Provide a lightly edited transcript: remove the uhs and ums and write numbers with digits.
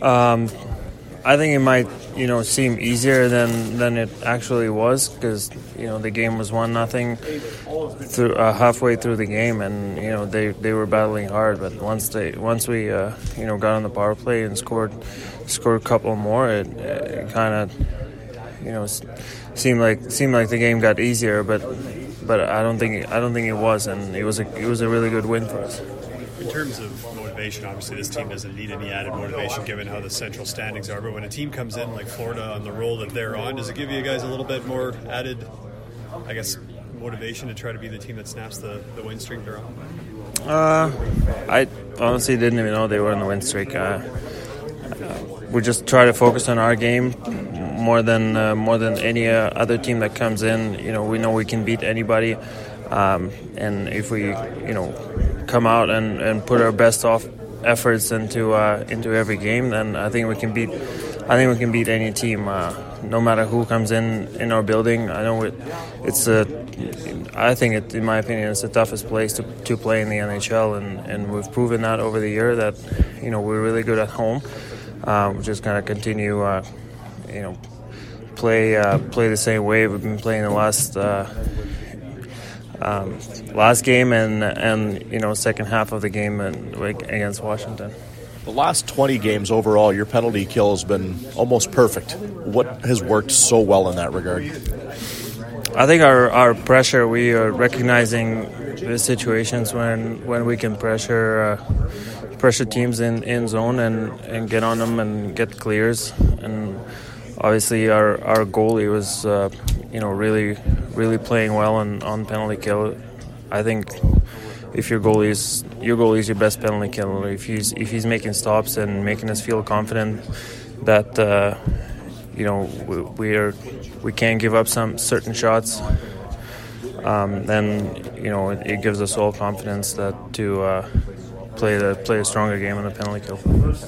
Um, I think it might, seem easier than it actually was because, the game was 1-0 through halfway through the game, and they were battling hard. But once we got on the power play and scored a couple more, it kind of seemed like the game got easier. But I don't think it was, and it was a really good win for us. In terms of motivation, obviously this team doesn't need any added motivation given how the central standings are, but when a team comes in like Florida on the roll that they're on, does it give you guys a little bit more added, motivation to try to be the team that snaps the win streak they're on? I honestly didn't even know they were on the win streak. We just try to focus on our game more than any other team that comes in. We know we can beat anybody. And if we, come out and put our best efforts into every game, then I think we can beat any team, no matter who comes in our building. I know in my opinion, it's the toughest place to play in the NHL, and we've proven that over the year that we're really good at home. We're just gonna continue, play the same way we've been playing the last game and second half of the game against Washington. The last 20 games overall, your penalty kill has been almost perfect. What has worked so well in that regard? I think our pressure, we are recognizing the situations when we can pressure teams in zone and get on them and get clears. And obviously our goalie was really playing well on penalty kill. I think if your goalie is your best penalty killer, if he's making stops and making us feel confident that we can't give up some certain shots, then it gives us all confidence that to play a stronger game on the penalty kill.